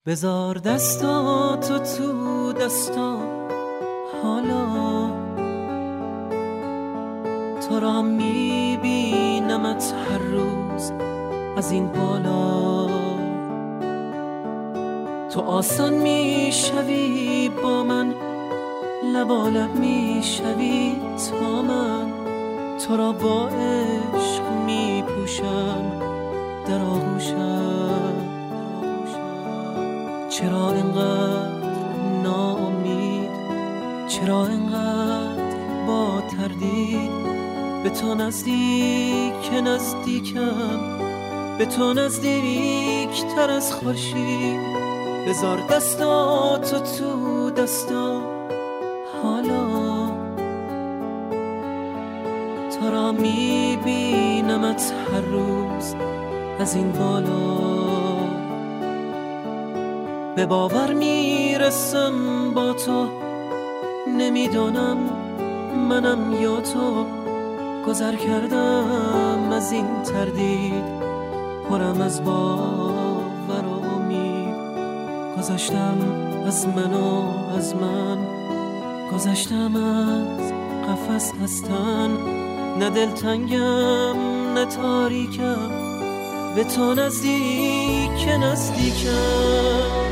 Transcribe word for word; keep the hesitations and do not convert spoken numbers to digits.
بذار دستاتو تو دستام حالا، تو را میبینمت هر روز از این بالا. تو آسان میشوی با من، لبالب میشوی تا من تو را با عشق میپوشم در آغوشم. چرا اینقدر ناامید، چرا اینقدر با تردید؟ به تو نزدیک نزدیکم، به تو نزدیک تر از خورشید. بذار دستاتو تو دستام حالا، تو را میبینمت هر روز از این بالا. به باور میرسم با تو، نمیدانم منم یا تو. گذر کردم از این تردید، پرم از باور و امید. گذشتم از من و از من، گذشتم از قفس هستن. نه دلتنگم نه تاریکم، به تو نزدیک نزدیکم.